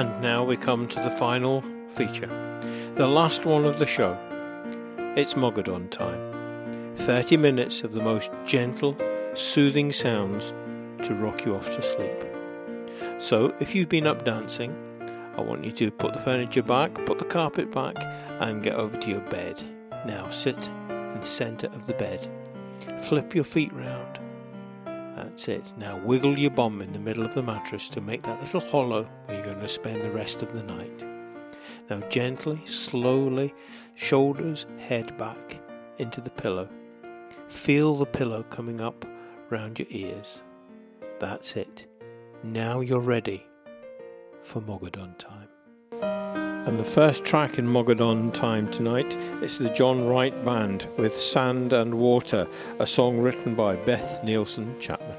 And now we come to the final feature, the last one of the show. It's Mogadon time. 30 minutes of the most gentle, soothing sounds to rock you off to sleep. So if you've been up dancing, I want you to put the furniture back, put the carpet back, and get over to your bed. Now sit in the centre of the bed. Flip your feet round. That's it. Now wiggle your bum in the middle of the mattress to make that little hollow where you're going to spend the rest of the night. Now gently, slowly, shoulders, head back into the pillow. Feel the pillow coming up round your ears. That's it. Now you're ready for Mogadon time. And the first track in Mogadon time tonight is the John Wright Band with Sand and Water, a song written by Beth Nielsen Chapman.